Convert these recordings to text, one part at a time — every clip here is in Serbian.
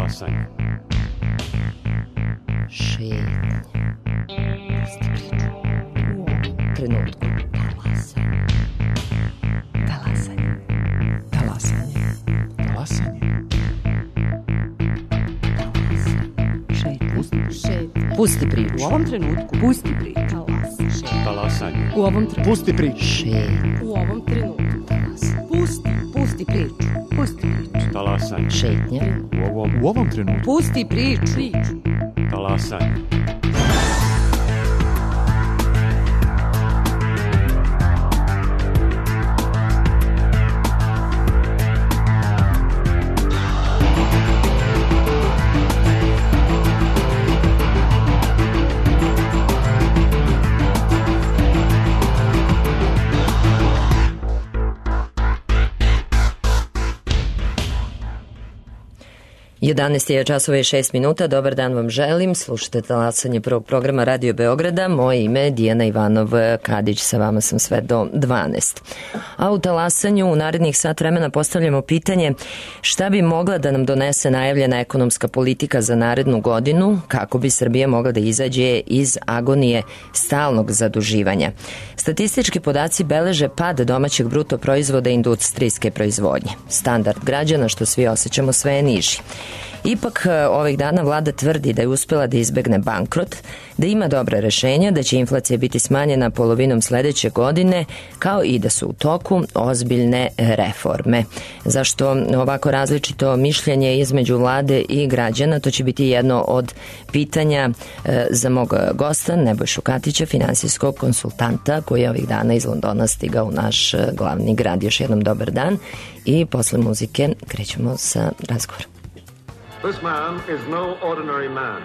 Talasanje. Šetnja. Trenutku. Talasanje. Talasanje. Pusti priču. U ovom trenutku. Pusti priču. Talasanje. U ovom trenutku. Pusti priču. Šetnja. U ovom trenutku. Pusti priču. Pusti priču. Talasanje. Šetnja. U ovom trenutku. Pusti priču. Talasanje. Jedanaest je časova i 6 minuta. Dobar dan vam želim. Slušate Talasanje prvog programa Radio Beograda. Moje ime je Dijana Ivanov Kadić. Sa vama sam sve do 12. A u Talasanju u narednih sat vremena postavljamo pitanje šta bi mogla da nam donese najavljena ekonomska politika za narednu godinu kako bi Srbija mogla da izađe iz agonije stalnog zaduživanja. Statistički podaci beleže pad domaćeg bruto proizvoda industrijske proizvodnje. Standard građana, što svi osjećamo, sve je niži. Ipak ovih dana vlada tvrdi da je uspela da izbegne bankrot, da ima dobra rešenja, da će inflacija biti smanjena polovinom sledeće godine, kao i da su u toku ozbiljne reforme. Zašto ovako različito mišljenje između vlade i građana, to će biti jedno od pitanja za mog gosta, Nebojšu Katića, finansijskog konsultanta, koji je ovih dana iz Londona stigao u naš glavni grad. Još jednom dobar dan i posle muzike krećemo sa razgovorom. This man is no ordinary man.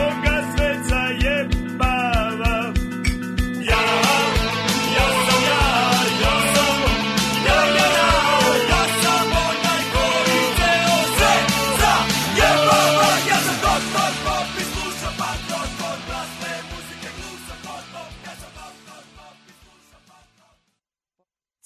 Ja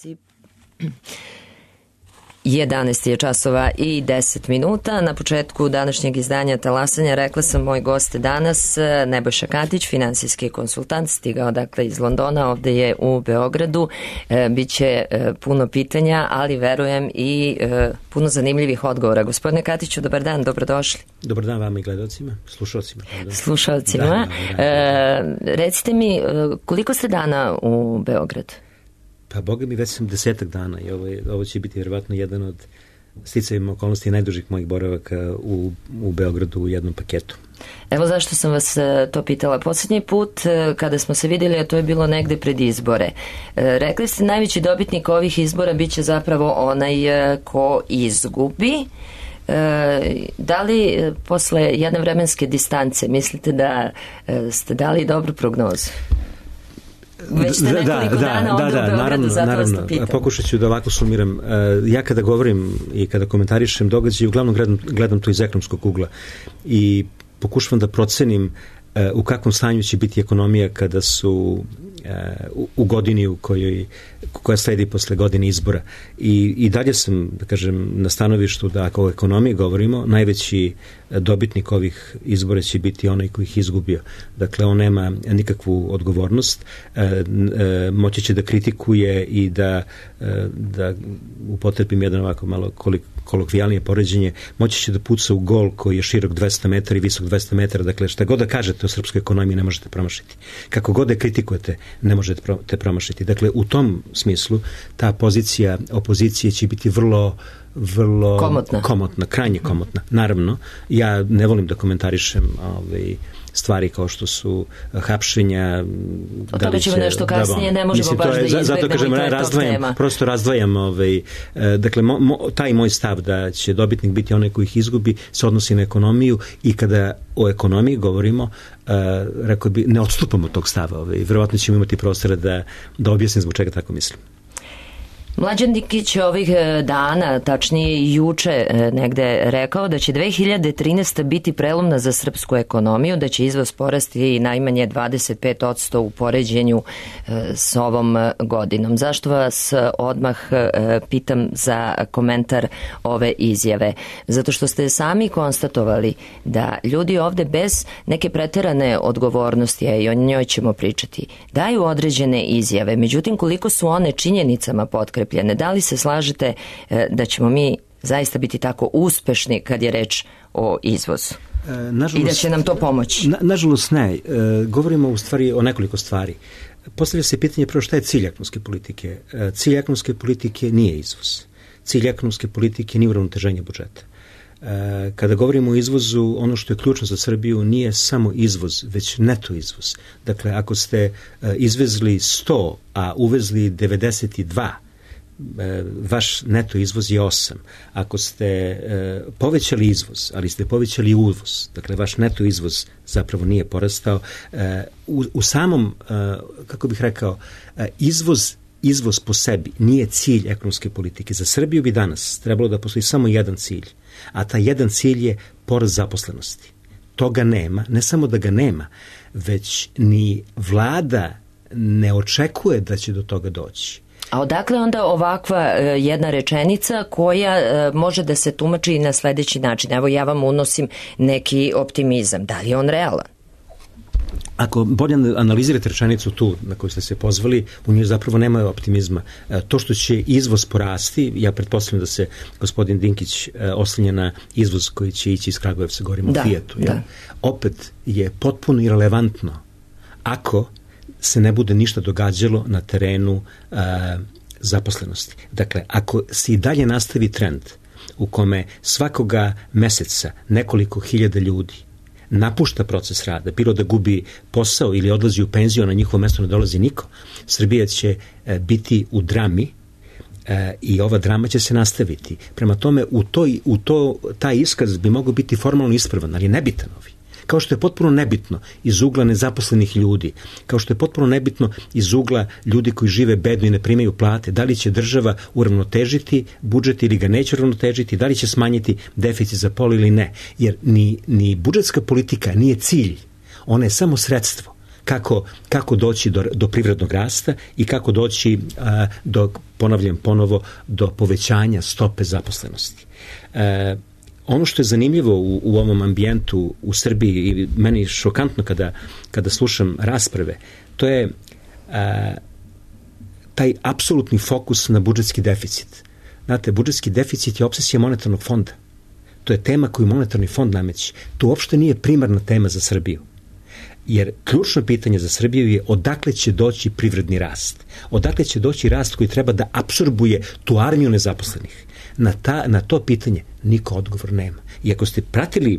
11 je časova i 10 minuta. Na početku današnjeg izdanja Talasanja rekla sam moj gost danas Nebojša Katić, finansijski konsultant, stigao dakle iz Londona, ovde je u Beogradu. Biće puno pitanja, ali verujem i puno zanimljivih odgovora. Gospodine Katiću, dobar dan, dobrodošli. Dobar dan vama i gledalcima, slušalcima. Slušalcima. Recite mi, koliko ste dana u Beogradu? Pa boga mi, već sam 10 dana i ovo će biti vjerovatno jedan od sticajem okolnosti najdužih mojih boravaka u Beogradu u jednom paketu. Evo zašto sam vas to pitala. Posljednji put kada smo se vidjeli, a to je bilo negde pred izbore, rekli ste najveći dobitnik ovih izbora bit će zapravo onaj ko izgubi. Da li posle jedne vremenske distance mislite da ste dali dobru prognozu? Već ste nekoliko dana ovdje u Beogradu, zato vas to pitam. Pokušat ću da ovako sumiram. Ja kada govorim i kada komentarišem događaje, uglavnom gledam to iz ekonomskog ugla i pokušavam da procenim u kakvom stanju će biti ekonomija kada su u godini koja sledi posle godine izbora. I dalje sam, da kažem, na stanovištu da ako o ekonomiji govorimo, najveći dobitnik ovih izbora će biti onaj koji ih izgubio. Dakle, on nema nikakvu odgovornost, moći će da kritikuje i da upotrebim jedan ovako malo kolokvijalnije poređenje, moći će da puca u gol koji je širok 200 metara i visok 200 metara. Dakle, šta god da kažete o srpskoj ekonomiji ne možete promašiti. Kako god da kritikujete, ne možete promašiti. Dakle, u tom smislu ta pozicija opozicije će biti vrlo komotna, krajnje komotna. Naravno, ja ne volim da komentarišem stvari kao što su hapšenja. O toga ćemo nešto kasnije, ne možemo baš da izbegnemo zato kažem, i to je tog tema. Prosto razdvajam. Dakle, taj moj stav da će dobitnik biti onaj koji ih izgubi se odnosi na ekonomiju i kada o ekonomiji govorimo, rekao bi, ne odstupamo od tog stava. Verovatno ćemo imati prostora da objasnim zbog čega tako mislim. Mlađan Dinkić ovih dana, tačnije juče negde rekao da će 2013. biti prelomna za srpsku ekonomiju, da će izvoz porasti najmanje 25% u poređenju s ovom godinom. Zašto vas odmah pitam za komentar ove izjave? Zato što ste sami konstatovali da ljudi ovde bez neke preterane odgovornosti, a i o njoj ćemo pričati, daju određene izjave. Međutim, koliko su one činjenicama potkrepljene? Da li se slažete da ćemo mi zaista biti tako uspešni kad je reč o izvozu? I da će nam to pomoći? Nažalost ne. Govorimo u stvari o nekoliko stvari. Postavlja se pitanje prvo šta je cilj ekonomske politike. Cilj ekonomske politike nije izvoz. Cilj ekonomske politike nije uravnoteženje budžeta. Kada govorimo o izvozu, ono što je ključno za Srbiju nije samo izvoz, već neto izvoz. Dakle, ako ste izvezli 100, a uvezli 92, vaš neto izvoz je 8. Ako ste povećali izvoz, ali ste povećali uvoz, dakle vaš neto izvoz zapravo nije porastao, u samom, kako bih rekao, izvoz po sebi nije cilj ekonomske politike. Za Srbiju bi danas trebalo da postoji samo jedan cilj, a taj jedan cilj je porast zaposlenosti. Toga nema, ne samo da ga nema, već ni vlada ne očekuje da će do toga doći. A odakle onda ovakva jedna rečenica koja može da se tumači na sledeći način? Evo, ja vam unosim neki optimizam. Da li je on realan? Ako bolje analizirate rečenicu tu na koju ste se pozvali, u njoj zapravo nema optimizma. To što će izvoz porasti, ja pretpostavljam da se gospodin Dinkić oslanja na izvoz koji će ići iz Kragujevca, govorimo o Fijatu. Opet je potpuno irelevantno ako se ne bude ništa događalo na terenu zaposlenosti. Dakle, ako se i dalje nastavi trend u kome svakoga meseca nekoliko hiljada ljudi napušta proces rada, bilo da gubi posao ili odlazi u penziju, na njihovo mesto ne dolazi niko, Srbija će biti u drami i ova drama će se nastaviti. Prema tome, taj iskaz bi mogao biti formalno ispravan, ali je nebitan ovi. Kao što je potpuno nebitno iz ugla nezaposlenih ljudi, kao što je potpuno nebitno iz ugla ljudi koji žive bedno i ne primaju plate, da li će država uravnotežiti budžet ili ga neće uravnotežiti, da li će smanjiti deficit za pola ili ne. Jer ni budžetska politika nije cilj, ona je samo sredstvo. kako doći do privrednog rasta i kako doći ponavljam ponovo, do povećanja stope zaposlenosti. Ono što je zanimljivo u ovom ambijentu u Srbiji i meni šokantno kada slušam rasprave, to je taj apsolutni fokus na budžetski deficit. Znate, budžetski deficit je opsesija monetarnog fonda. To je tema koju monetarni fond nameće. To uopšte nije primarna tema za Srbiju. Jer ključno pitanje za Srbiju je odakle će doći privredni rast. Odakle će doći rast koji treba da apsorbuje tu armiju nezaposlenih. Na to pitanje niko odgovor nema. I ako ste pratili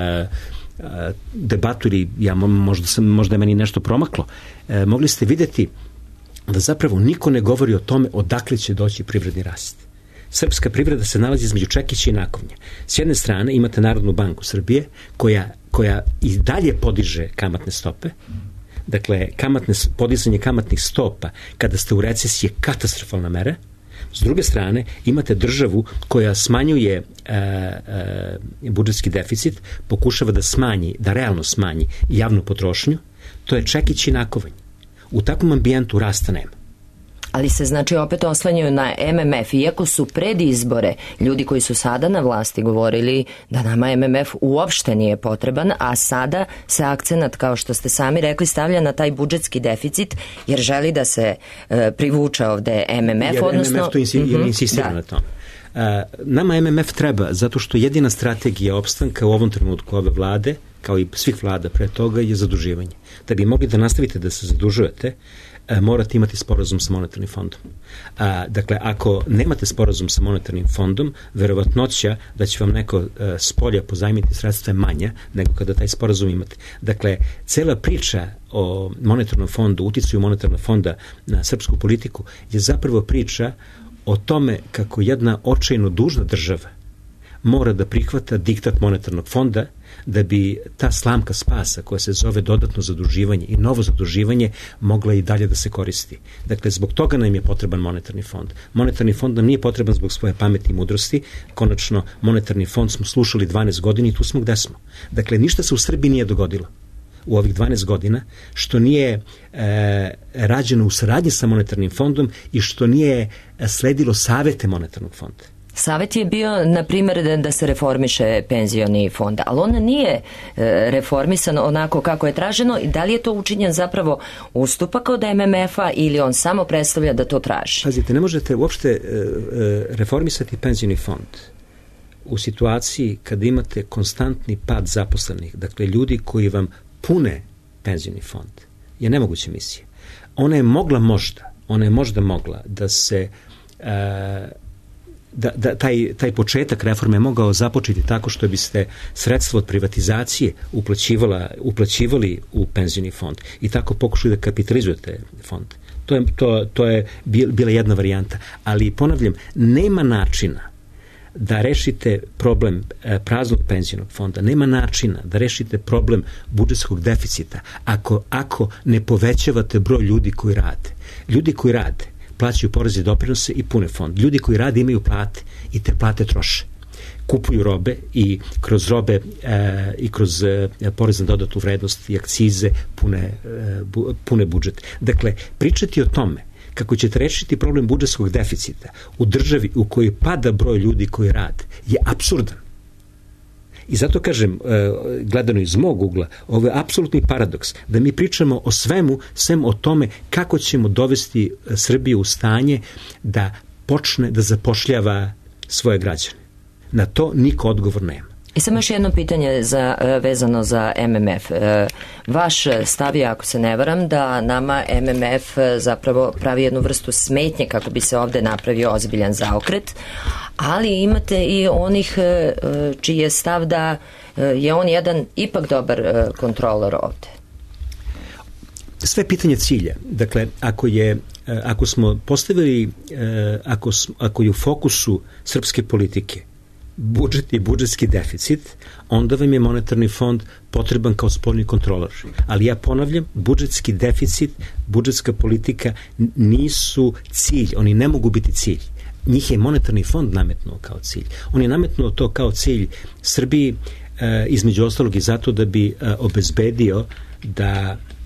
debatu ili možda je meni nešto promaklo, mogli ste vidjeti da zapravo niko ne govori o tome odakle će doći privredni rast. Srpska privreda se nalazi između čekića i nakovnja. S jedne strane imate Narodnu banku Srbije koja i dalje podiže kamatne stope. Dakle, podizanje kamatnih stopa kada ste u recesiji je katastrofalna mera. S druge strane, imate državu koja smanjuje budžetski deficit, pokušava da realno smanji javnu potrošnju. To je čekić i nakovnje. U takvom ambijentu rasta nema. Ali se znači opet oslanjaju na MMF, iako su pred izbore ljudi koji su sada na vlasti govorili da nama MMF uopšte nije potreban, a sada se akcenat, kao što ste sami rekli, stavlja na taj budžetski deficit jer želi da se privuče ovde MMF. Jer MMF to insistira na tome. Nama MMF treba zato što jedina strategija opstanka u ovom trenutku ove vlade, kao i svih vlada pre toga, je zaduživanje. Da bi mogli da nastavite da se zadužujete, morate imati sporazum sa monetarnim fondom. Dakle, ako nemate sporazum sa monetarnim fondom, verovatnoća da će vam neko s polja pozajmiti sredstva je manja nego kada taj sporazum imate. Dakle, cela priča o monetarnom fondu, uticaju monetarnog fonda na srpsku politiku je zapravo priča o tome kako jedna očajno dužna država mora da prihvata diktat monetarnog fonda da bi ta slamka spasa koja se zove dodatno zaduživanje i novo zaduživanje mogla i dalje da se koristi. Dakle, zbog toga nam je potreban monetarni fond. Monetarni fond nam nije potreban zbog svoje pameti i mudrosti. Konačno, monetarni fond smo slušali 12 godina i tu smo gde smo. Dakle, ništa se u Srbiji nije dogodilo u ovih 12 godina što nije rađeno u saradnji sa monetarnim fondom i što nije sledilo savete monetarnog fonda. Savet je bio, na primjer, da se reformiše penzioni fond, ali on nije reformisan onako kako je traženo i da li je to učinjen zapravo ustupak od MMF-a ili on samo predstavlja da to traži? Pazite, ne možete uopšte reformisati penzioni fond u situaciji kada imate konstantni pad zaposlenih, dakle ljudi koji vam pune penzioni fond, je nemoguća misija. Ona je možda mogla da se da taj početak reforme je mogao započeti tako što biste sredstva od privatizacije uplaćivali u penzioni fond i tako pokušali da kapitalizujete fond. To je bila jedna varijanta, ali ponavljam, nema načina da rešite problem praznog penzionog fonda, nema načina da rešite problem budžetskog deficita ako ne povećavate broj ljudi koji rade. Ljudi koji rade plaćaju poreze i doprinose i pune fond. Ljudi koji rade imaju plate i te plate troše. Kupuju robe i kroz robe i kroz porez na dodatu vrednost i akcize pune budžet. Dakle, pričati o tome kako ćete rešiti problem budžetskog deficita u državi u kojoj pada broj ljudi koji rade je apsurdan. I zato kažem, gledano iz mog ugla, ovo je apsolutni paradoks, da mi pričamo o svemu, sem o tome kako ćemo dovesti Srbiju u stanje da počne da zapošljava svoje građane. Na to niko odgovor nema. I samo još jedno pitanje vezano za MMF. Vaš stav je, ako se ne varam, da nama MMF zapravo pravi jednu vrstu smetnje kako bi se ovde napravio ozbiljan zaokret, ali imate i onih čiji je stav da je on jedan ipak dobar kontrolor ovde. Sve pitanje cilja. Dakle, ako smo postavili, ako je u fokusu srpske politike budžet i budžetski deficit, onda vam je monetarni fond potreban kao spoljni kontrolor. Ali ja ponavljam, budžetski deficit, budžetska politika nisu cilj, oni ne mogu biti cilj. Njih je monetarni fond nametnuo kao cilj. On je nametnuo to kao cilj Srbiji, između ostalog i zato da bi obezbedio da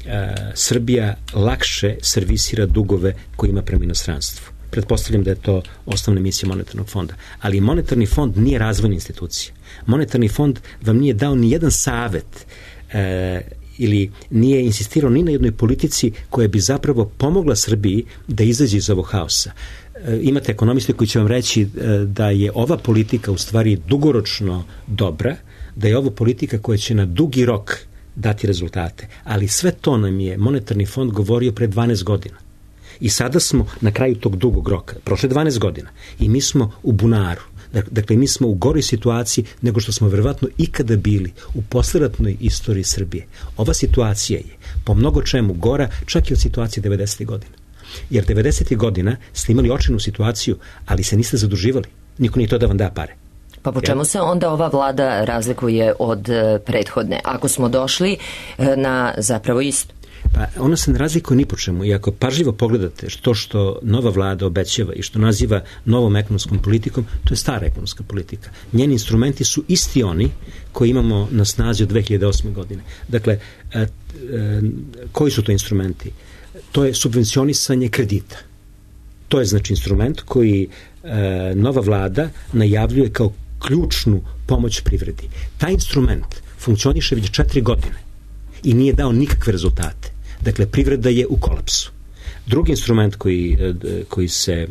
Srbija lakše servisira dugove koje ima prema inostranstvu. Pretpostavljam da je to osnovna misija monetarnog fonda. Ali monetarni fond nije razvojna institucija. Monetarni fond vam nije dao ni jedan savet ili nije insistirao ni na jednoj politici koja bi zapravo pomogla Srbiji da izađe iz ovog haosa. Imate ekonomiste koji će vam reći da je ova politika u stvari dugoročno dobra, da je ovo politika koja će na dugi rok dati rezultate. Ali sve to nam je monetarni fond govorio pre 12 godina. I sada smo na kraju tog dugog roka, prošle 12 godina, i mi smo u bunaru. Dakle, mi smo u goroj situaciji nego što smo verovatno ikada bili u posleratnoj istoriji Srbije. Ova situacija je po mnogo čemu gora čak i od situacije 90. godina. Jer 90. godina ste imali očajnu situaciju, ali se niste zaduživali. Niko nije to da vam da pare. Pa po čemu se onda ova vlada razlikuje od prethodne? Ako smo došli na zapravo isto. Pa ona se ne razlikuje ni po čemu i ako pažljivo pogledate što nova vlada obećava i što naziva novom ekonomskom politikom, to je stara ekonomska politika. Njeni instrumenti su isti oni koji imamo na snazi od 2008. godine. Dakle, koji su to instrumenti? To je subvencionisanje kredita. To je znači instrument koji nova vlada najavljuje kao ključnu pomoć privredi. Taj instrument funkcioniše već 4 godine i nije dao nikakve rezultate. Dakle, privreda je u kolapsu. Drugi instrument koji se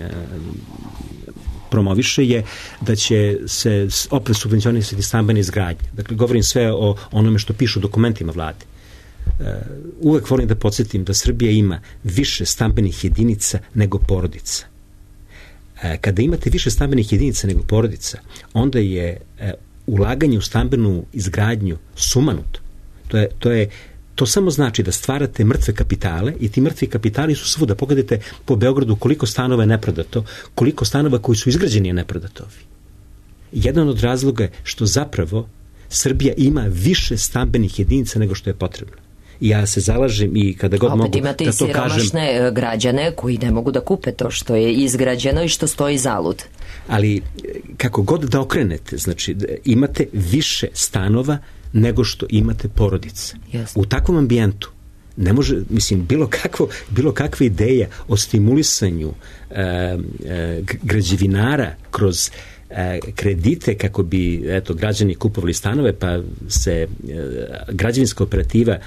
promoviše je da će se opet subvencionisati stambene izgradnje. Dakle, govorim sve o onome što pišu u dokumentima vlade. Uvek volim da podsjetim da Srbija ima više stambenih jedinica nego porodica. Kada imate više stambenih jedinica nego porodica, onda je ulaganje u stambenu izgradnju sumanuto. To samo znači da stvarate mrtve kapitale i ti mrtvi kapitali su svuda. Pogledajte po Beogradu koliko stanova je neprodato, koliko stanova koji su izgrađeni je neprodato. Jedan od razloga je što zapravo Srbija ima više stambenih jedinica nego što je potrebno. I ja se zalažem i kada god mogu da to kažem. Opet imate i siromašne građane koji ne mogu da kupe to što je izgrađeno i što stoji zalud. Ali kako god da okrenete, znači imate više stanova nego što imate porodice. Jasne. U takvom ambijentu ne može, mislim, bilo kakva ideja o stimulisanju građevinara kroz kredite kako bi građani kupovali stanove, pa se građevinska operativa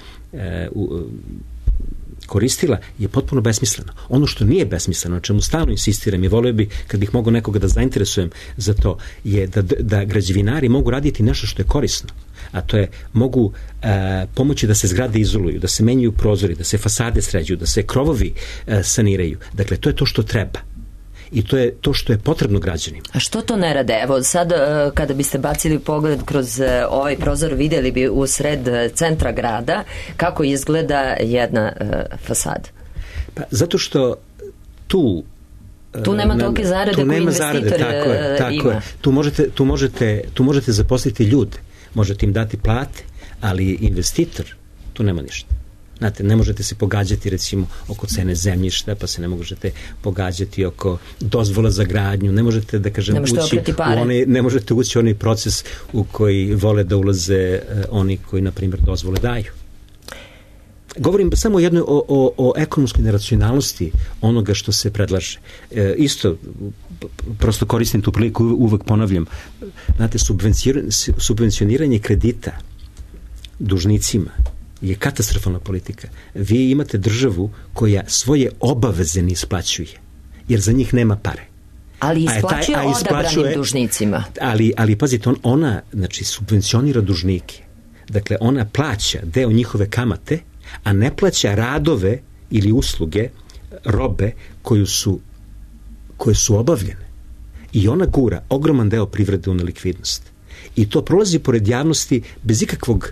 koristila, je potpuno besmisleno. Ono što nije besmisleno, na čemu stalno insistiram i volio bi kad bih mogao nekoga da zainteresujem za to, je da građevinari mogu raditi nešto što je korisno. A to je, mogu pomoći da se zgrade izoluju, da se menjaju prozori, da se fasade sređuju, da se krovovi saniraju. Dakle, to je to što treba. I to je to što je potrebno građanima. A što to ne rade? Evo sad kada biste bacili pogled kroz ovaj prozor, vidjeli bi u sred centra grada kako izgleda jedna fasada. Pa zato što tu nema tolike zarade koje investitor ima. Tu možete zaposliti ljude, možete im dati plate, ali investitor tu nema ništa. Znate, ne možete se pogađati recimo oko cene zemljišta, pa se ne možete pogađati oko dozvola za gradnju, ne možete da kažem ne možete ući u onaj proces u koji vole da ulaze oni koji na primjer dozvole daju. Govorim samo jednoj o ekonomskoj neracionalnosti onoga što se predlaže. Isto, prosto koristim tu priliku, uvek ponavljam, znate, subvencioniranje kredita dužnicima je katastrofalna politika. Vi imate državu koja svoje obaveze ne isplaćuje, jer za njih nema pare. Ali isplaćuje odabranim dužnicima. Ali pazite, ona znači, subvencionira dužnike. Dakle, ona plaća deo njihove kamate, a ne plaća radove ili usluge, robe koje su obavljene. I ona gura ogroman deo privrede u nelikvidnost. I to prolazi pored javnosti bez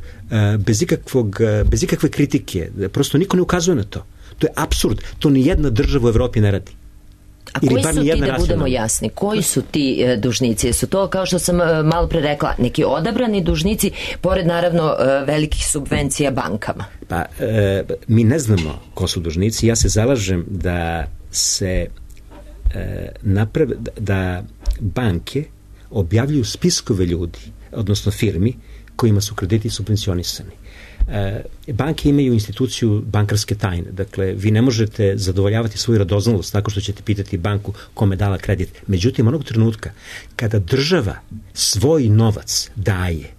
ikakve kritike. Prosto niko ne ukazuje na to. To je apsurd. To ni jedna država u Evropi ne radi. A koji su ti, da budemo jasni, koji su ti dužnici? Su to, kao što sam malo pre rekla, neki odabrani dužnici, pored naravno velikih subvencija bankama? Pa, mi ne znamo ko su dužnici. Ja se zalažem da se naprave, da banke objavljuju spiskove ljudi, odnosno firmi, kojima su krediti subvencionisani. Banke imaju instituciju bankarske tajne. Dakle, vi ne možete zadovoljavati svoju radoznalost tako što ćete pitati banku kome dala kredit. Međutim, onog trenutka kada država svoj novac daje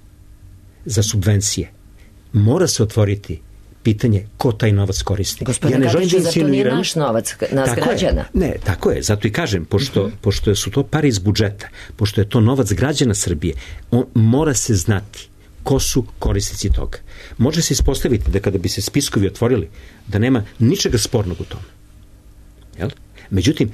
za subvencije, mora se otvoriti pitanje ko taj novac koristi. Gospodine Kadiću, zar to nije naš novac, nas građana? Ne, tako je, zato i kažem, pošto su to pare iz budžeta, pošto je to novac građana Srbije, mora se znati ko su korisnici toga. Može se ispostaviti da kada bi se spiskovi otvorili, da nema ničega spornog u tome. Jel? Međutim,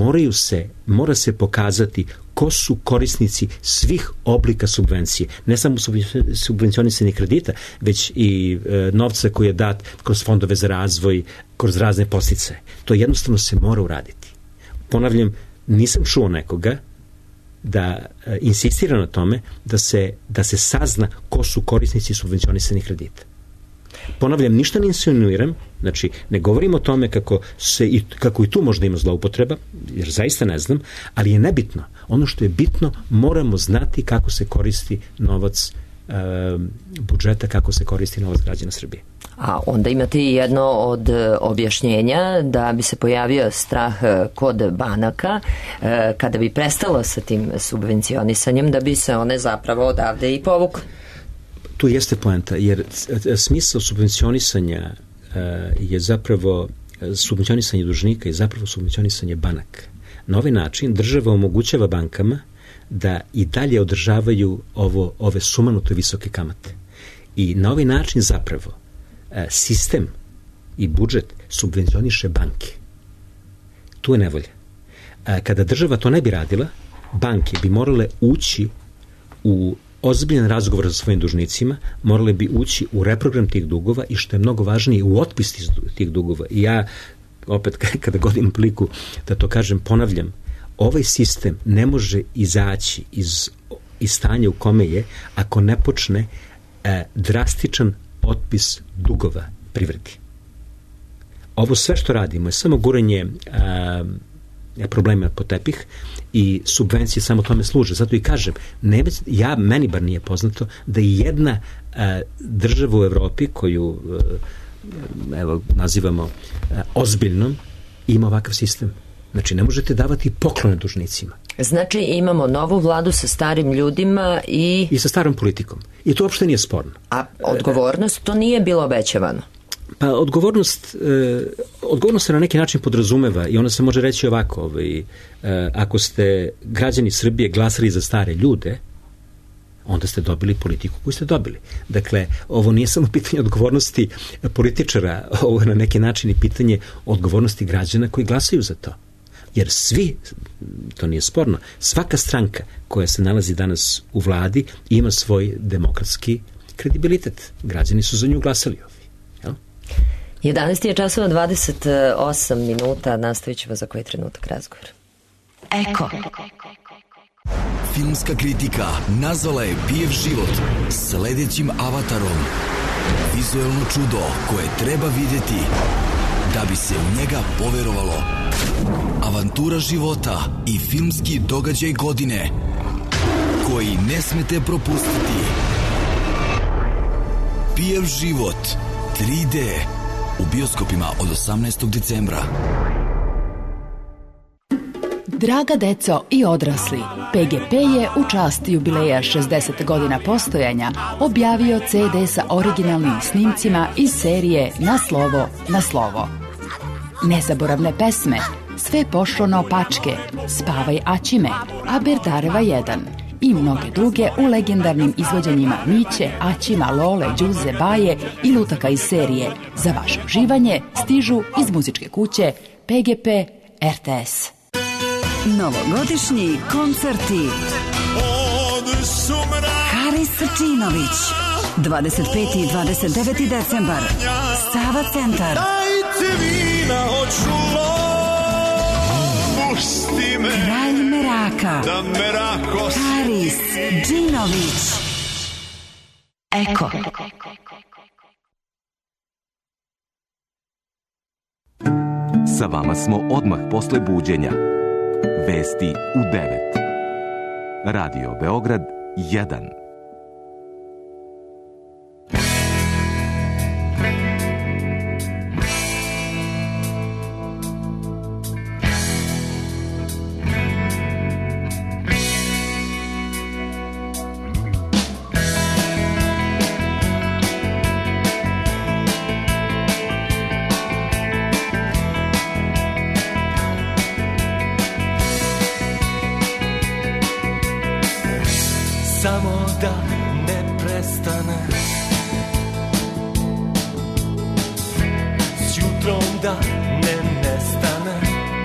mora se pokazati ko su korisnici svih oblika subvencije. Ne samo subvencionisanih kredita, već i novca koji je dat kroz fondove za razvoj, kroz razne podsticaje. To jednostavno se mora uraditi. Ponavljam, nisam čuo nekoga da insistira na tome da se sazna ko su korisnici subvencionisanih kredita. Ponavljam, ništa ne insinuiram, znači ne govorim o tome kako i tu možda ima zloupotreba, jer zaista ne znam, ali je nebitno. Ono što je bitno, moramo znati kako se koristi novac budžeta, kako se koristi novac građana Srbije. A onda imate i jedno od objašnjenja da bi se pojavio strah kod banaka kada bi prestalo sa tim subvencionisanjem, da bi se one zapravo odavde i povukle. Tu jeste poenta, jer smisao subvencionisanja je zapravo subvencionisanje dužnika i zapravo subvencionisanje banaka. Na ovaj način država omogućava bankama da i dalje održavaju ove sumanuto visoke kamate. I na ovaj način zapravo sistem i budžet subvencioniše banke. Tu je nevolja. Kada država to ne bi radila, banke bi morale ući u ozbiljan razgovor sa svojim dužnicima, morale bi ući u reprogram tih dugova i što je mnogo važnije, u otpis tih dugova. I ja, opet, kada god imam priliku da to kažem, ponavljam, ovaj sistem ne može izaći iz stanja u kome je ako ne počne drastičan otpis dugova privredi. Ovo sve što radimo je samo guranje problema pod tepih i subvencije samo tome služe. Zato i kažem, meni bar nije poznato da i jedna država u Evropi koju nazivamo ozbiljnom ima ovakav sistem. Znači, ne možete davati poklone dužnicima. Znači, imamo novu vladu sa starim ljudima i sa starom politikom. I to uopšte nije sporno. A odgovornost, to nije bilo obećavano? Pa odgovornost se na neki način podrazumeva i ona se može reći ovako, ako ste građani Srbije glasali za stare ljude, onda ste dobili politiku koju ste dobili. Dakle, ovo nije samo pitanje odgovornosti političara, ovo je na neki način i pitanje odgovornosti građana koji glasaju za to. Jer svi, to nije sporno, svaka stranka koja se nalazi danas u vladi ima svoj demokratski kredibilitet. Građani su za nju glasali ovdje. 11 je časova 28 minuta, nastavit ćemo za koji trenutak razgovor. Eko. Filmska kritika nazvala je Pijev život sledećim avatarom. Vizuelno čudo koje treba vidjeti da bi se u njega poverovalo. Avantura života i filmski događaj godine koji ne smete propustiti. Pijev život 3D u bioskopima od 18. decembra. Draga deco i odrasli, PGP je u čast jubileja 60 godina postojanja objavio CD sa originalnim snimcima iz serije Na slovo, na slovo. Nezaboravne pesme, Sve pošlo naopačke, Spavaj Aćime, Aberdareva 1 i mnoge druge u legendarnim izvođenjima Miće, Aćima, Lole, Đuze, Baje i lutaka iz serije. Za vaše uživanje stižu iz muzičke kuće PGP RTS. Novogodišnji koncerti. Haris Sačinović, 25. i 29. decembar, Sava centar. Kralj Meraka, Haris Džinović. Eko. Sa vama smo odmah posle buđenja. Vesti u 9. Radio Beograd 1. jutrom da ne nestane.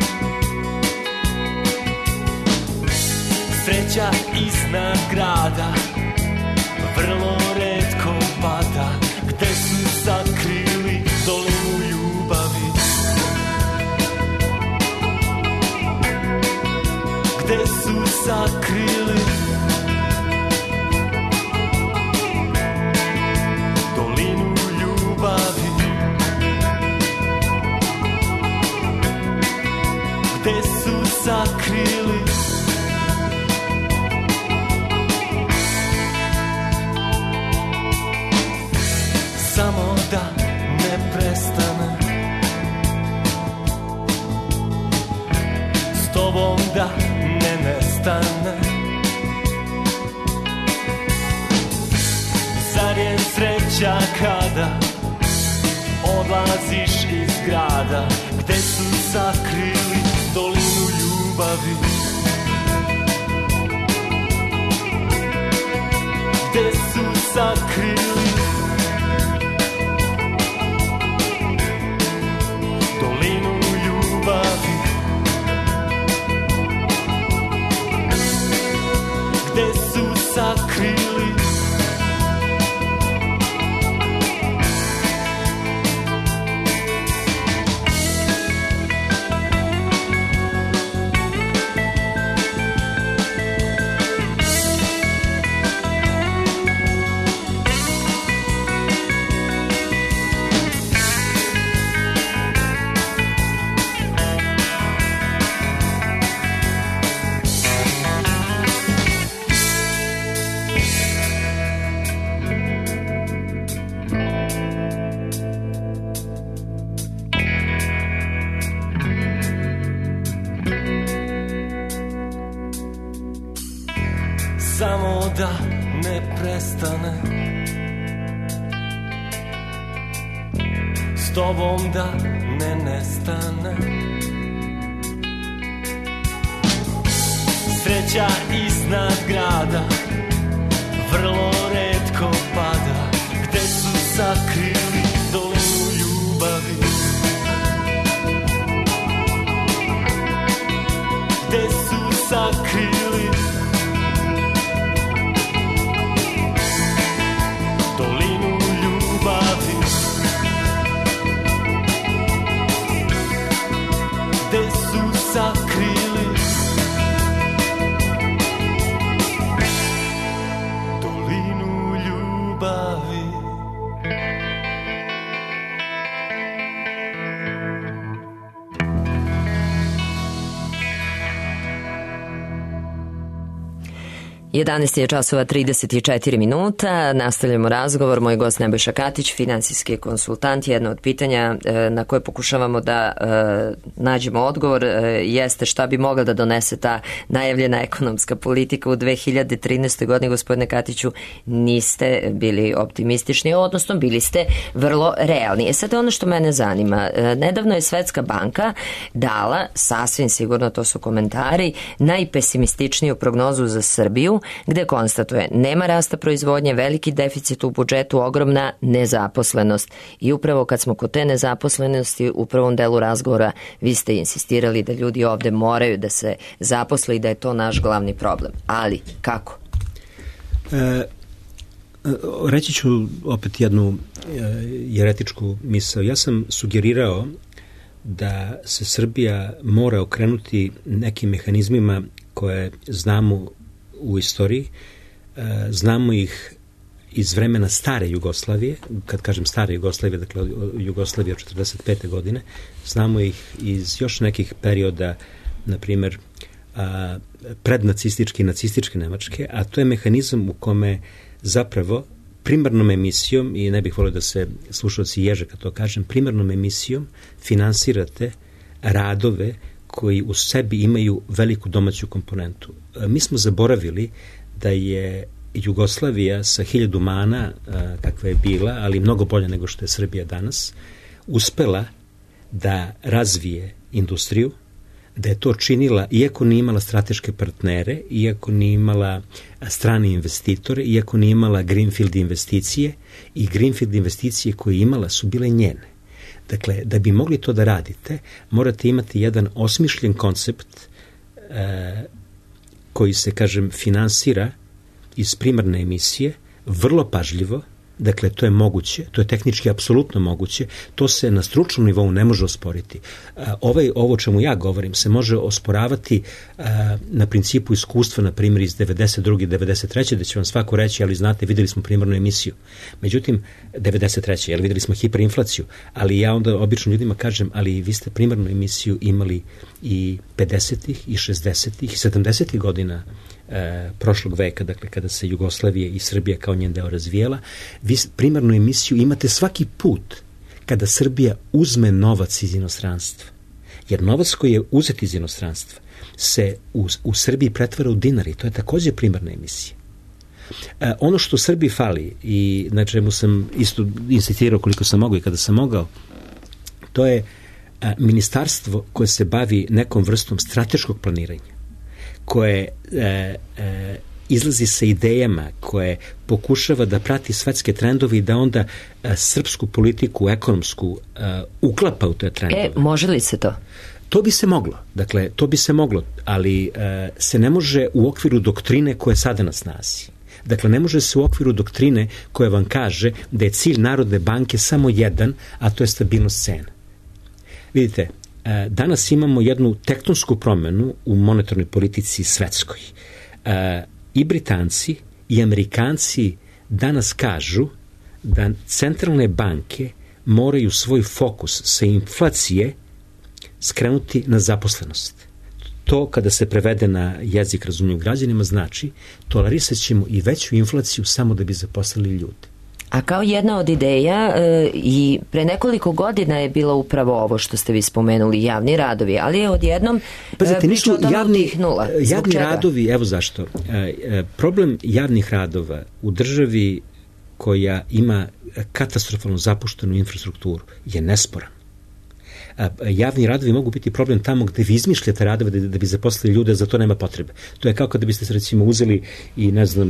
Sreća iznad grada vrlo retko pada. Gde su sakrili dolinu ljubavi? Gde su sakrili dolinu ljubavi? Gde su sakrili samo da ne prestane, s tobom da ne nestane. Zar je sreća kada odlaziš iz grada? Gde su sakrili dolinu ljubavi? Gde su sakrili dolinu ljubavi? Gde su sakrili samo da ne prestane, s tobom da ne nestane. Sreća iznad grada vrlo retko pada. Gde su sakrili dolinu ljubavi? Gde su sakrili dolinu ljubavi? Gde su sakrili dolinu ljubavi? 11 je časova 34 minuta, nastavljamo razgovor. Moj gost Nebojša Katić, finansijski konsultant. Jedno od pitanja na koje pokušavamo da nađemo odgovor jeste šta bi mogla da donese ta najavljena ekonomska politika u 2013. godini. Gospodine Katiću, niste bili optimistični, odnosno bili ste vrlo realni. Sad ono što mene zanima, nedavno je Svetska banka dala, sasvim sigurno to su komentari, najpesimističniju prognozu za Srbiju, gde konstatuje nema rasta proizvodnje, veliki deficit u budžetu, ogromna nezaposlenost. I upravo kad smo kod te nezaposlenosti, u prvom delu razgovora vi ste insistirali da ljudi ovde moraju da se zaposle i da je to naš glavni problem. Ali, kako? Reći ću opet jednu jeretičku misao. Ja sam sugerirao da se Srbija mora okrenuti nekim mehanizmima koje znamo u istoriji. Znamo ih iz vremena stare Jugoslavije, kad kažem stare Jugoslavije, dakle Jugoslavije od 45. godine, znamo ih iz još nekih perioda, na primjer prednacističke i nacističke Nemačke, a to je mehanizam u kome zapravo primarnom emisijom, i ne bih volio da se slušalci ježe kad to kažem, primarnom emisijom finansirate radove koji u sebi imaju veliku domaću komponentu. Mi smo zaboravili da je Jugoslavija sa 1000 mana, kakva je bila, ali mnogo bolje nego što je Srbija danas, uspela da razvije industriju, da je to činila iako nije imala strateške partnere, iako nije imala strane investitore, iako nije imala greenfield investicije, i greenfield investicije koje je imala su bile njene. Dakle, da bi mogli to da radite, morate imati jedan osmišljen koncept koji se, kažem, finansira iz primarne emisije, vrlo pažljivo. Dakle, to je moguće, to je tehnički apsolutno moguće, to se na stručnom nivou ne može osporiti. Ovo čemu ja govorim se može osporavati na principu iskustva, na primjer iz 92. i 93. da će vam svako reći, ali znate, videli smo primarnu emisiju. Međutim, 93. Jer videli smo hiperinflaciju, ali ja onda obično ljudima kažem, ali vi ste primarnu emisiju imali i 50. i 60. i 70. godina prošlog veka, dakle kada se Jugoslavije i Srbija kao njen deo razvijela, vi primarnu emisiju imate svaki put kada Srbija uzme novac iz inostranstva. Jer novac koji je uzet iz inostranstva se u Srbiji pretvara u dinari, to je takođe primarna emisija. Ono što Srbiji fali i na čemu sam isto insistirao koliko sam mogao i kada sam mogao, to je ministarstvo koje se bavi nekom vrstom strateškog planiranja, koje izlazi sa idejama, koje pokušava da prati svetske trendove i da onda srpsku politiku, ekonomsku, uklapa u te trendove. Može li se to? To bi se moglo. Dakle, to bi se moglo, ali se ne može u okviru doktrine koja je sada na snazi. Dakle, ne može se u okviru doktrine koja vam kaže da je cilj Narodne banke samo jedan, a to je stabilnost cena. Vidite, danas imamo jednu tektonsku promenu u monetarnoj politici svetskoj. I Britanci i Amerikanci danas kažu da centralne banke moraju svoj fokus sa inflacije skrenuti na zaposlenost. To kada se prevede na jezik razumljiv građanima znači tolerisat ćemo i veću inflaciju samo da bi zaposlili ljude. A kao jedna od ideja i pre nekoliko godina je bilo upravo ovo što ste vi spomenuli, javni radovi, ali je odjednom priča o tome utihnula. Javni radovi, evo zašto. Problem javnih radova u državi koja ima katastrofalno zapuštenu infrastrukturu je nesporan. Javni radovi mogu biti problem tamo gde vi izmišljate radove da bi zaposlili ljude, za to nema potrebe. To je kao kada biste se recimo uzeli i ne znam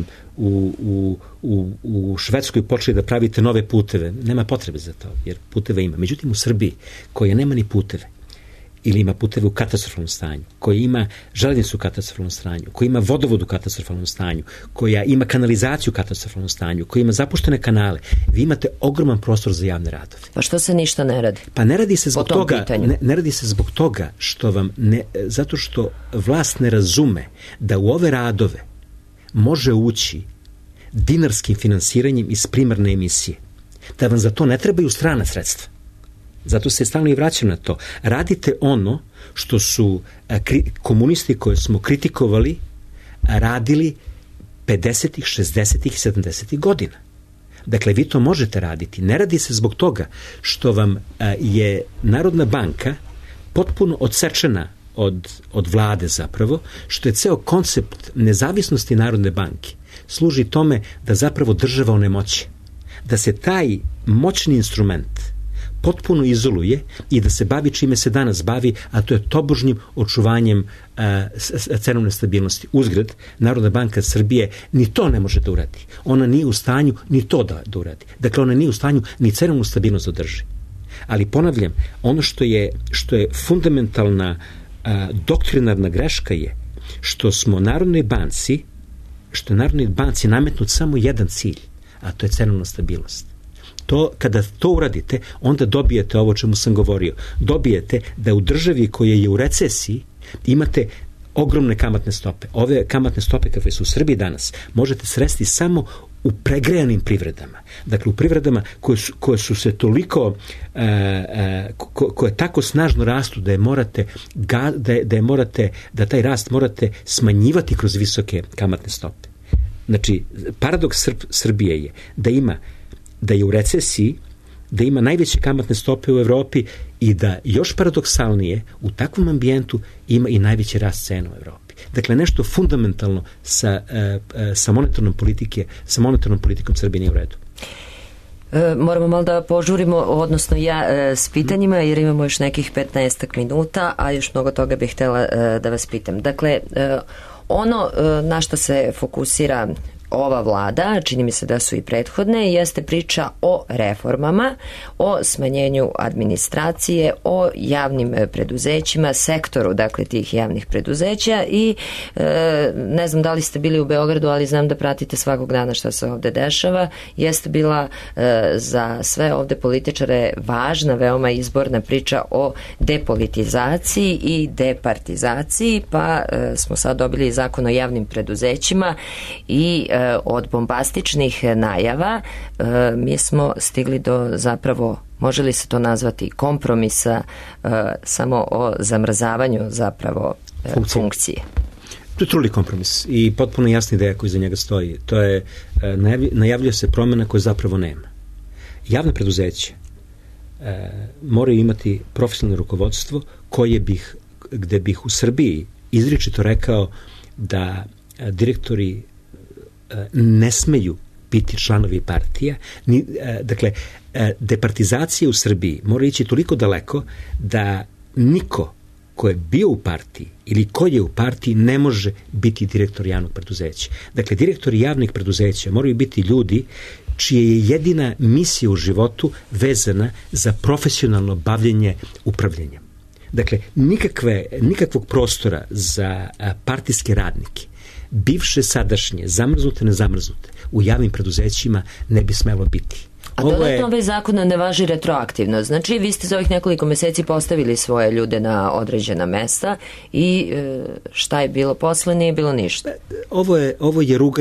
u Švedskoj počeli da pravite nove puteve. Nema potrebe za to, jer puteve ima. Međutim u Srbiji koja nema ni puteve ili ima puteve u katastrofalnom stanju, koja ima železnicu u katastrofalnom stanju, koja ima vodovod u katastrofalnom stanju, koja ima kanalizaciju u katastrofalnom stanju, koja ima zapuštene kanale, vi imate ogroman prostor za javne radove. Pa što se ništa ne radi? Pa ne radi se zbog toga, ne radi se zbog toga što vam zato što vlast ne razume da u ove radove može ući dinarskim finansiranjem iz primarne emisije. Da vam za to ne trebaju strana sredstva. Zato se stalno i vraćam na to. Radite ono što su komunisti koje smo kritikovali radili 50-ih, 60-ih, 70-ih godina. Dakle, vi to možete raditi. Ne radi se zbog toga što vam je Narodna banka potpuno odsečena od vlade zapravo, što je ceo koncept nezavisnosti Narodne banke služi tome da zapravo država onemoći. Da se taj moćni instrument potpuno izoluje i da se bavi čime se danas bavi, a to je tobožnjim očuvanjem cenovne stabilnosti. Uzgred, Narodna banka Srbije ni to ne može da uradi. Ona nije u stanju ni to da uradi. Dakle, ona nije u stanju ni cenovnu stabilnost da drži. Ali ponavljam, ono što je fundamentalna doktrinarna greška je što smo Narodnoj banci nametnut samo jedan cilj, a to je cenovna stabilnost. Kada to uradite, onda dobijete ovo čemu sam govorio. Dobijete da u državi koja je u recesiji imate ogromne kamatne stope. Ove kamatne stope kakve su u Srbiji danas možete sresti samo u pregrejanim privredama. Dakle, u privredama koje su se toliko koje tako snažno rastu da taj rast morate smanjivati kroz visoke kamatne stope. Znači, paradoks Srbije je da je u recesiji, da ima najveće kamatne stope u Evropi i da još paradoksalnije u takvom ambijentu ima i najveći rast cena u Evropi. Dakle, nešto fundamentalno sa monetarnom politikom Srbije nije u redu. Moramo malo da požurimo, odnosno s pitanjima, jer imamo još nekih 15 minuta, a još mnogo toga bih htjela da vas pitam. Dakle, ono na što se fokusira ova vlada, čini mi se da su i prethodne, jeste priča o reformama, o smanjenju administracije, o javnim preduzećima, sektoru, dakle, tih javnih preduzeća i ne znam da li ste bili u Beogradu, ali znam da pratite svakog dana šta se ovde dešava. Jeste bila za sve ovde političare važna, veoma izborna priča o depolitizaciji i departizaciji, pa smo sad dobili zakon o javnim preduzećima i od bombastičnih najava mi smo stigli do zapravo, može li se to nazvati, kompromisa samo o zamrzavanju zapravo funkcije. To je truli kompromis i potpuno jasna ideja koja iza njega stoji. To je, najavljuje se promjena koje zapravo nema. Javne preduzeće moraju imati profesionalno rukovodstvo gde bih u Srbiji izričito rekao da direktori ne smeju biti članovi partija. Dakle, departizacija u Srbiji mora ići toliko daleko da niko ko je bio u partiji ili ko je u partiji ne može biti direktor javnog preduzeća. Dakle, direktori javnih preduzeća moraju biti ljudi čija je jedina misija u životu vezana za profesionalno bavljenje upravljanjem. Dakle, nikakvog prostora za partijske radnike, bivše, sadašnje, zamrznute, nezamrznute, u javnim preduzećima ne bi smelo biti. A dodatno ovaj zakon ne važi retroaktivno. Znači, vi ste za ovih nekoliko meseci postavili svoje ljude na određena mesta i šta je bilo posle, nije bilo ništa. Ovo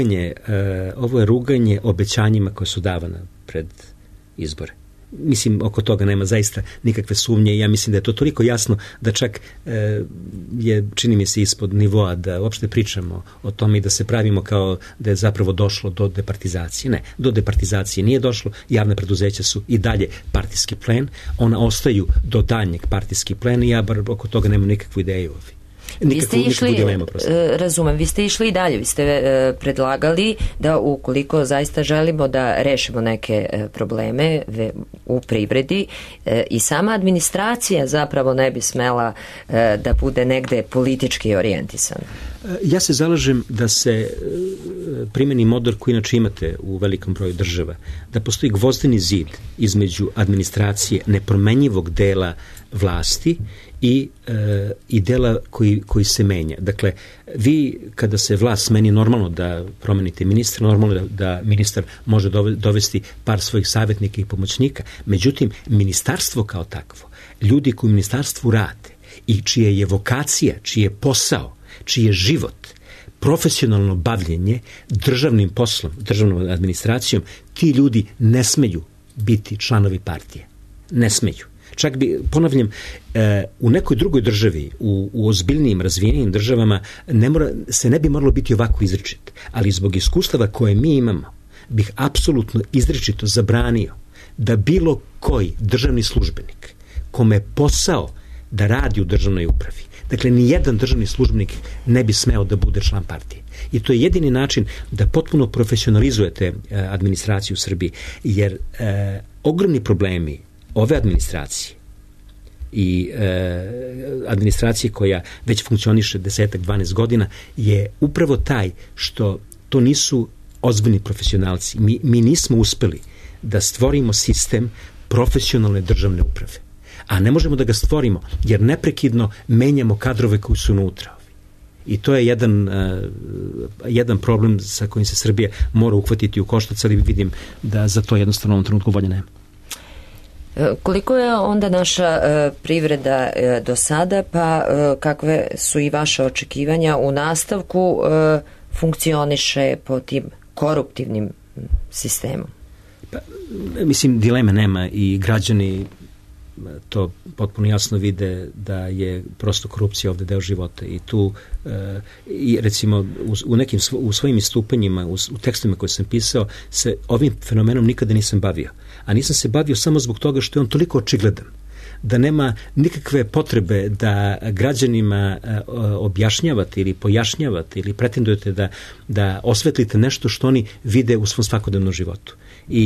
je ruganje obećanjima koje su davana pred izbore. Mislim, oko toga nema zaista nikakve sumnje. Ja mislim da je to toliko jasno da čak je, čini mi se, ispod nivoa da uopšte pričamo o tome i da se pravimo kao da je zapravo došlo do departizacije. Ne, do departizacije nije došlo. Javne preduzeća su i dalje partijski plen. Ona ostaju do daljnjeg partijski plen i ja bar oko toga nemam nikakvu ideju ovdje. Vi ste išli, razumem, vi ste išli i dalje, vi ste predlagali da ukoliko zaista želimo da rešimo neke probleme u privredi i sama administracija zapravo ne bi smela da bude negde politički orijentisana. Ja se zalažem da se primeni model koji inače imate u velikom broju država, da postoji gvozdeni zid između administracije nepromenjivog dela vlasti i dela koji se menja. Dakle, vi kada se vlast smeni, normalno da promenite ministra, normalno da ministar može dovesti par svojih savjetnika i pomoćnika. Međutim, ministarstvo kao takvo, ljudi koji u ministarstvu rade i čija je vokacija, čiji je posao, čiji je život, profesionalno bavljenje državnim poslom, državnom administracijom, ti ljudi ne smeju biti članovi partije. Ne smeju. Čak bi, ponavljam, u nekoj drugoj državi, u ozbiljnijim, razvijenijim državama se ne bi moralo biti ovako izričit, ali zbog iskustava koje mi imamo, bih apsolutno izričito zabranio da bilo koji državni službenik kome je posao da radi u državnoj upravi, dakle, nijedan državni službenik ne bi smeo da bude član partije. I to je jedini način da potpuno profesionalizujete administraciju u Srbiji, jer ogromni problemi ove administracije i administracije koja već funkcioniše 10-12 godina je upravo taj što to nisu ozbiljni profesionalci. Mi nismo uspeli da stvorimo sistem profesionalne državne uprave. A ne možemo da ga stvorimo jer neprekidno menjamo kadrove koji su unutra. I to je jedan problem sa kojim se Srbija mora uhvatiti u koštac, ali vidim da za to jednostavno u ovom trenutku volje nema. Koliko je onda naša privreda do sada, pa kakve su i vaše očekivanja u nastavku funkcioniše po tim koruptivnim sistemom? Pa, mislim, dileme nema i građani to potpuno jasno vide da je prosto korupcija ovde deo života i tu i recimo u svojim istupanjima, u tekstovima koje sam pisao, se ovim fenomenom nikada nisam bavio. A nisam se bavio samo zbog toga što je on toliko očigledan da nema nikakve potrebe da građanima objašnjavate ili pojašnjavate ili pretendujete da osvetlite nešto što oni vide u svom svakodnevnom životu.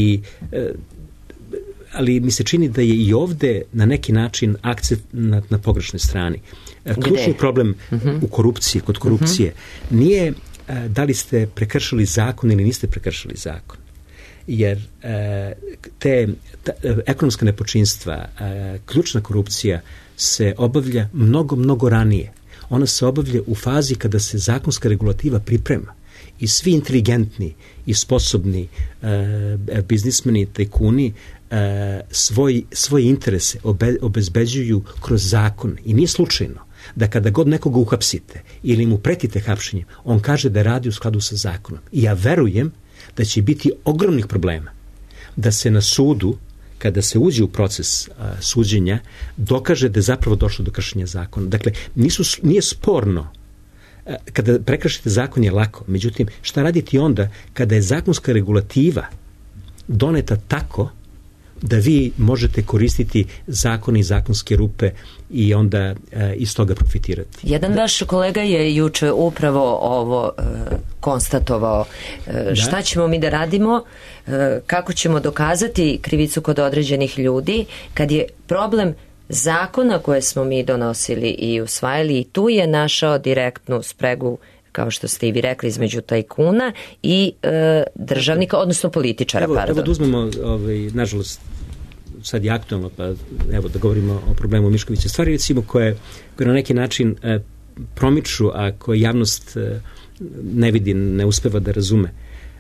Ali mi se čini da je i ovde na neki način akcent na pogrešnoj strani. Ključni problem u korupciji, kod korupcije, nije da li ste prekršili zakon ili niste prekršili zakon. Jer ta ekonomska nepočinstva, ključna korupcija se obavlja mnogo ranije. Ona se obavlja u fazi kada se zakonska regulativa priprema i svi inteligentni i sposobni biznismeni, tajkuni svoje interese obezbeđuju kroz zakon. I nije slučajno da kada god nekoga uhapsite ili mu pretite hapšenjem, on kaže da radi u skladu sa zakonom. I ja verujem da će biti ogromnih problema da se na sudu, kada se uđe u proces suđenja, dokaže da je zapravo došlo do kršenja zakona. Dakle, nije sporno. Kada prekršite zakon je lako. Međutim, šta raditi onda kada je zakonska regulativa doneta tako da vi možete koristiti zakon i zakonske rupe i onda iz toga profitirati. Jedan vaš kolega je juče upravo ovo konstatovao. Šta ćemo mi da radimo? Kako ćemo dokazati krivicu kod određenih ljudi kad je problem zakona koje smo mi donosili i usvajali i tu je našao direktnu spregu, kao što ste i vi rekli, između tajkuna i državnika, odnosno političara. Evo da uzmemo, nažalost, sad je aktualno, pa evo da govorimo o problemu Miškovića. Stvari recimo koje na neki način promiču, a koje javnost ne vidi, ne uspeva da razume.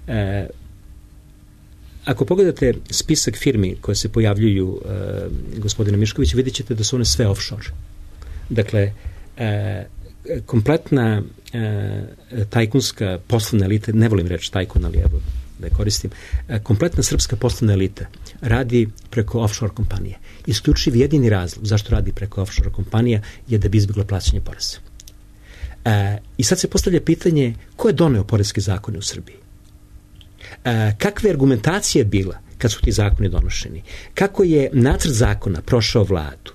Ako pogledate spisak firmi koje se pojavljuju gospodina Miškovića, vidjet ćete da su one sve offshore. Dakle, kompletna tajkunska poslovna elita, ne volim reći tajkun, ali evo da je koristim, kompletna srpska poslovna elita radi preko offshore kompanije. Isključiv jedini razlog zašto radi preko offshore kompanija je da bi izbjegla plaćanje poreza. I sad se postavlja pitanje ko je doneo poreske zakone u Srbiji? Kakva je argumentacija bila kad su ti zakoni donošeni? Kako je nacrt zakona prošao vladu?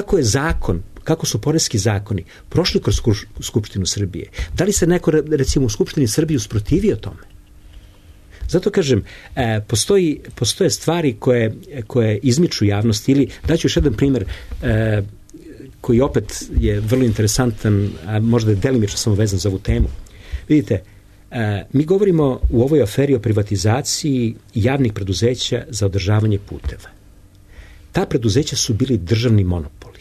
Kako su poreski zakoni prošli kroz Skupštinu Srbije? Da li se neko, recimo, u Skupštini Srbije usprotivio tome? Zato kažem, postoje stvari koje izmiču javnost ili daću još jedan primjer koji opet je vrlo interesantan, a možda je delimično samo vezan za ovu temu. Vidite, mi govorimo u ovoj aferi o privatizaciji javnih preduzeća za održavanje puteva. Ta preduzeća su bili državni monopoli.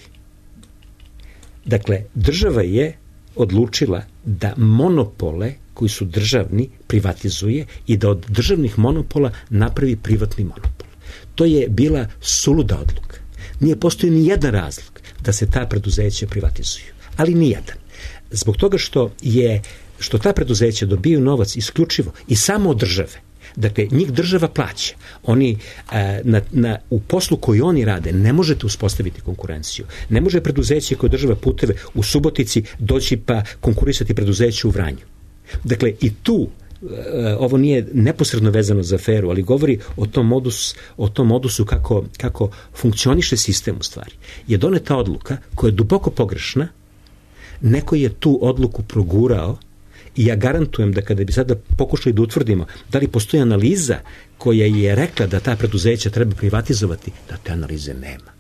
Dakle, država je odlučila da monopole koji su državni privatizuje i da od državnih monopola napravi privatni monopol. To je bila suluda odluka. Nije postoji ni jedan razlog da se ta preduzeća privatizuju, ali ni jedan. Zbog toga što ta preduzeća dobiju novac isključivo i samo od države. Dakle, njih država plaća. Oni u poslu koji oni rade ne možete uspostaviti konkurenciju. Ne može preduzeće koje država puteve u Subotici doći pa konkurisati preduzeću u Vranju. Dakle, i tu, ovo nije neposredno vezano za aferu, ali govori o tom modusu kako funkcioniše sistem u stvari. Je doneta odluka koja je duboko pogrešna, neko je tu odluku progurao i ja garantujem da kada bi sada pokušali da utvrdimo da li postoji analiza koja je rekla da ta preduzeća treba privatizovati, da te analize nema.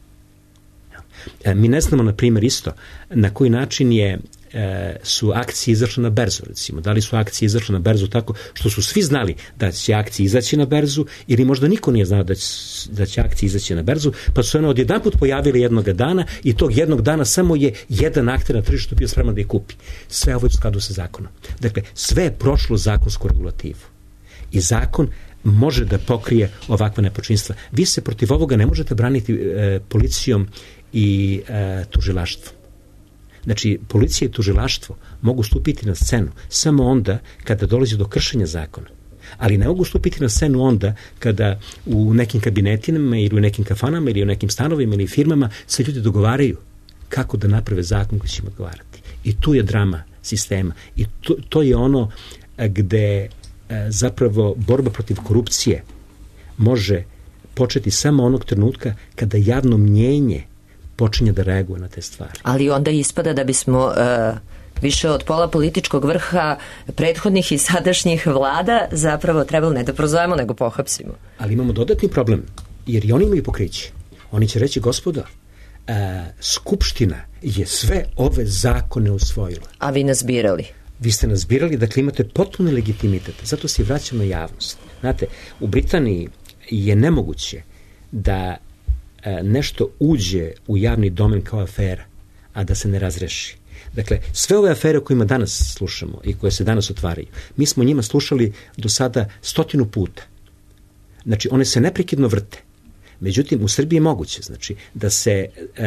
Mi ne znamo, na primjer, isto na koji način su akcije izašle na berzu, recimo. Da li su akcije izašle na berzu tako što su svi znali da će akcije izaći na berzu ili možda niko nije znao da će akcije izaći na berzu, pa su one odjedanput pojavile jednog dana i tog jednog dana samo je jedan akter na tržištu bio spreman da je kupi. Sve ovo je u skladu sa zakonom. Dakle, sve je prošlo zakonsku regulativu. I zakon može da pokrije ovakva nepočinstva. Vi se protiv ovoga ne možete braniti policijom i tužilaštvom. Znači, policija i tužilaštvo mogu stupiti na scenu samo onda kada dolazi do kršenja zakona. Ali ne mogu stupiti na scenu onda kada u nekim kabinetima ili u nekim kafanama ili u nekim stanovima ili firmama se ljudi dogovaraju kako da naprave zakon koji će im odgovarati. I tu je drama sistema. I to je ono gde zapravo borba protiv korupcije može početi samo onog trenutka kada javno mnjenje počinje da reaguje na te stvari. Ali onda ispada da bismo više od pola političkog vrha prethodnih i sadašnjih vlada zapravo trebalo ne da prozovemo, nego pohapsimo. Ali imamo dodatni problem, jer i oni imaju pokriće. Oni će reći, gospodo, Skupština je sve ove zakone usvojila. A vi nas birali. Vi ste nas birali, dakle imate potpuni legitimitet. Zato se vraćamo na javnost. Znate, u Britaniji je nemoguće da nešto uđe u javni domen kao afera, a da se ne razreši. Dakle, sve ove afere o kojima danas slušamo i koje se danas otvaraju, mi smo njima slušali do sada 100 puta. Znači, one se neprekidno vrte. Međutim, u Srbiji je moguće, znači, da se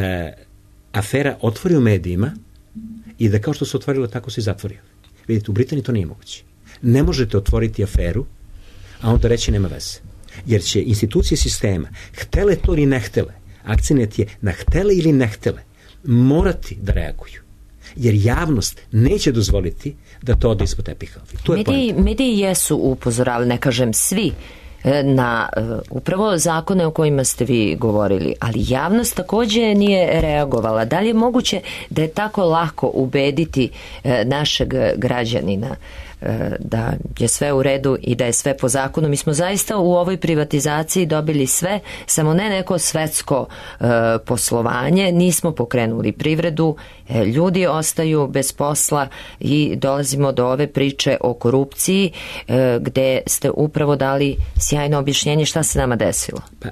afera otvori u medijima i da kao što se otvorilo, tako se i zatvorio. Vidite, u Britaniji to nije moguće. Ne možete otvoriti aferu, a onda reći nema veze. Jer će institucije sistema, htele to ili ne htele, akcenat je na htele ili ne htele, morati da reaguju. Jer javnost neće dozvoliti da to ode ispod tepiha. Mediji jesu upozoravali, ne kažem svi, na upravo zakone o kojima ste vi govorili, ali javnost takođe nije reagovala. Da li je moguće da je tako lako ubediti našeg građanina da je sve u redu i da je sve po zakonu? Mi smo zaista u ovoj privatizaciji dobili sve, samo ne neko svetsko poslovanje, nismo pokrenuli privredu, ljudi ostaju bez posla i dolazimo do ove priče o korupciji gde ste upravo dali sjajno objašnjenje šta se nama desilo. Pa,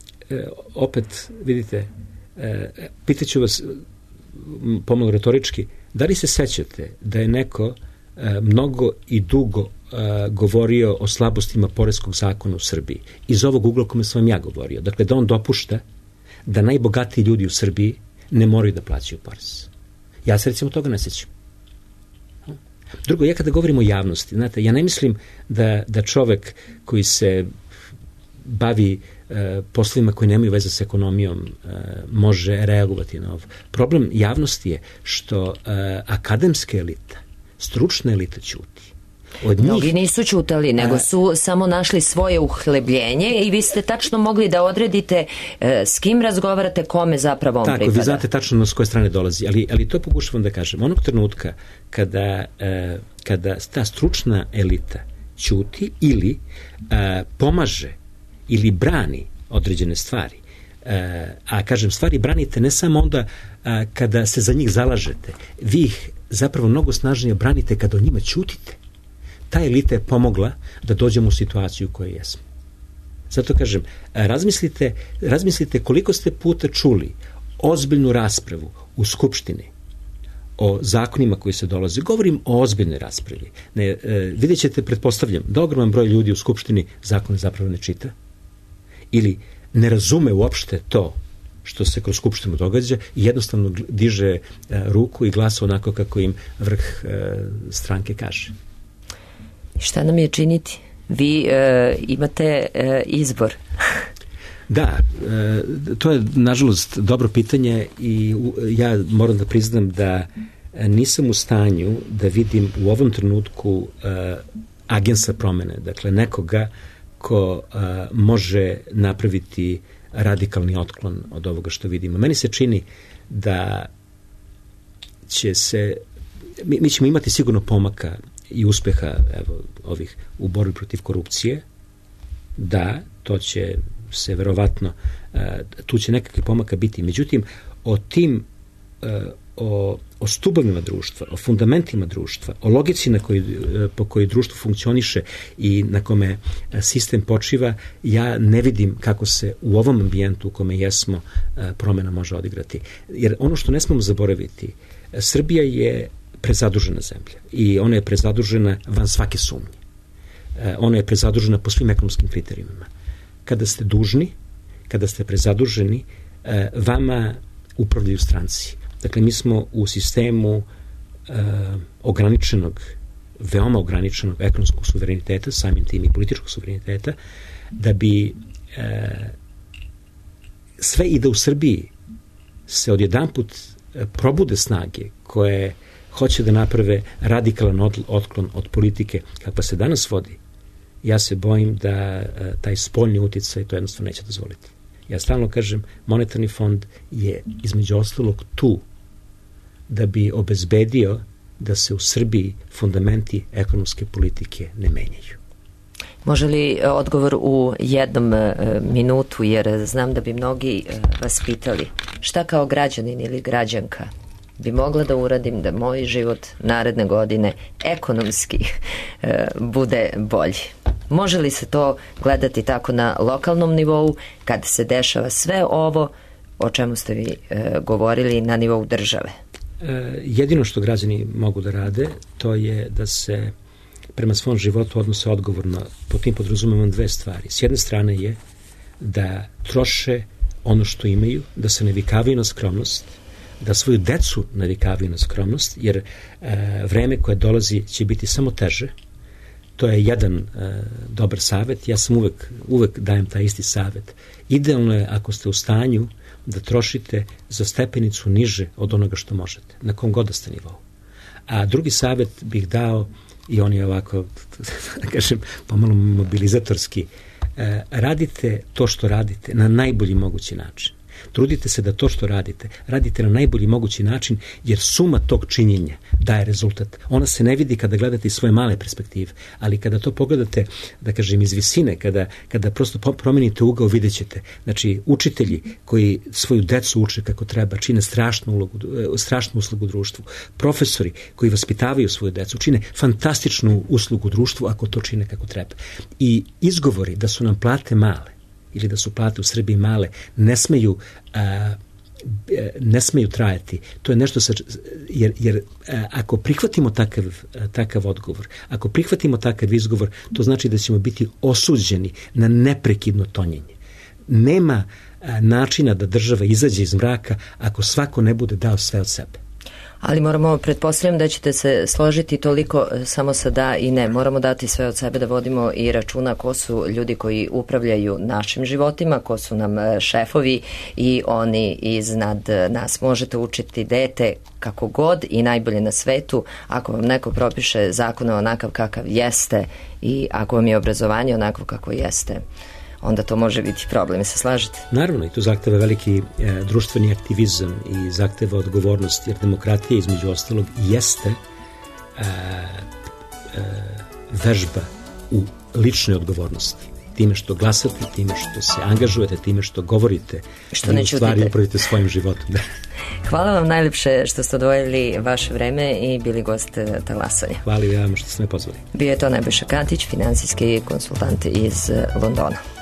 opet, vidite, pitaću vas pomalo retorički, da li se sećate da je neko mnogo i dugo govorio o slabostima poreskog zakona u Srbiji. Iz ovog ugla kome sam vam ja govorio. Dakle, da on dopušta da najbogatiji ljudi u Srbiji ne moraju da plaćaju porez. Ja se recimo toga ne sećam. Drugo, ja kada govorim o javnosti, znate, ja ne mislim da čovek koji se bavi poslovima koji nemaju veze s ekonomijom može reagovati na ovo. Problem javnosti je što akademska elita, stručna elita ćuti. Mnogi nisu ćutali, nego su samo našli svoje uhlebljenje i vi ste tačno mogli da odredite s kim razgovarate, kome zapravo on pripada. Tako, vi znate tačno s koje strane dolazi, ali to pokušavam da kažem. Onog trenutka kada ta stručna elita ćuti ili pomaže ili brani određene stvari, a kažem, stvari branite ne samo onda kada se za njih zalažete, vi ih zapravo mnogo snažnije branite kada o njima ćutite. Ta elita je pomogla da dođemo u situaciju u kojoj jesmo. Zato kažem, razmislite koliko ste puta čuli ozbiljnu raspravu u Skupštini o zakonima koji se dolaze. Govorim o ozbiljnoj raspravi. Vidjet ćete, pretpostavljam, da ogroman broj ljudi u Skupštini zakone zapravo ne čita ili ne razume uopšte to što se kroz Skupštinu događa i jednostavno diže ruku i glasa onako kako im vrh stranke kaže. Šta nam je činiti? Vi imate izbor. Da, to je nažalost dobro pitanje i ja moram da priznam da nisam u stanju da vidim u ovom trenutku agensa promene, dakle nekoga ko može napraviti radikalni otklon od ovoga što vidimo. Meni se čini da će se, mi ćemo imati sigurno pomaka i uspeha ovih u borbi protiv korupcije, da, to će se verovatno, tu će nekakvi pomaka biti. Međutim, o tim, o stubovima društva, o fundamentima društva, o logici po kojoj društvo funkcioniše i na kome sistem počiva, ja ne vidim kako se u ovom ambijentu u kome jesmo promena može odigrati. Jer ono što ne smemo zaboraviti, Srbija je prezadužena zemlja i ona je prezadužena van svake sumnje. Ona je prezadužena po svim ekonomskim kriterijumima. Kada ste dužni, kada ste prezaduženi, vama upravljaju stranci. Dakle, mi smo u sistemu ograničenog, veoma ograničenog ekonomskog suvereniteta, samim tim i političkog suvereniteta, da bi sve i da u Srbiji se odjedanput probude snage koje hoće da naprave radikalan otklon od politike kakva se danas vodi, ja se bojim da taj spoljni uticaj to jednostavno neće dozvoliti. Ja stalno kažem, monetarni fond je između ostalog tu da bi obezbedio da se u Srbiji fundamenti ekonomske politike ne menjaju. Može li odgovor u jednom minutu, jer znam da bi mnogi vas pitali šta kao građanin ili građanka bi mogla da uradim da moj život naredne godine ekonomski bude bolji? Može li se to gledati tako na lokalnom nivou kad se dešava sve ovo o čemu ste vi govorili na nivou države? Jedino što građani mogu da rade, to je da se prema svom životu odnose odgovorno. Po tim podrazumevam dve stvari. S jedne strane je da troše ono što imaju, da se navikavaju na skromnost, da svoju decu navikavaju na skromnost, jer vreme koje dolazi će biti samo teže. To je jedan dobar savet. Ja sam uvek dajem taj isti savet. Idealno je ako ste u stanju da trošite za stepenicu niže od onoga što možete, na kom god da ste nivou. A drugi savet bih dao, i on je ovako, da kažem, pomalo mobilizatorski, radite to što radite na najbolji mogući način. Trudite se da to što radite na najbolji mogući način, jer suma tog činjenja daje rezultat. Ona se ne vidi kada gledate iz svoje male perspektive, ali kada to pogledate, da kažem, iz visine, kada prosto promenite ugao, vidjet ćete. Znači, učitelji koji svoju decu uče kako treba, čine strašnu uslugu društvu. Profesori koji vaspitavaju svoju decu čine fantastičnu uslugu društvu ako to čine kako treba. I izgovori da su nam plate male ili da su plate u Srbiji male, ne smeju trajati. To je nešto jer ako prihvatimo takav odgovor, ako prihvatimo takav izgovor, to znači da ćemo biti osuđeni na neprekidno tonjenje. Nema načina da država izađe iz mraka ako svako ne bude dao sve od sebe. Ali moramo, pretpostavljam da ćete se složiti toliko samo sa da i ne. Moramo dati sve od sebe, da vodimo i računa ko su ljudi koji upravljaju našim životima, ko su nam šefovi i oni iznad nas. Možete učiti dete kako god i najbolje na svetu ako vam neko propiše zakon onakav kakav jeste i ako vam je obrazovanje onako kako jeste, onda to može biti problem, se slažete? Naravno, i to zahteva veliki društveni aktivizam i zahteva odgovornost, jer demokratija između ostalog jeste vežba u ličnoj odgovornosti. Time što glasate, time što se angažujete, time što govorite, što ne stvari upravite svojim životom. Hvala vam najlepše što ste odvojili vaše vreme i bili gost Talasanja. Hvala i vam što ste me pozvali. Bio je to Nebojša Katić, finansijski konsultant iz Londona.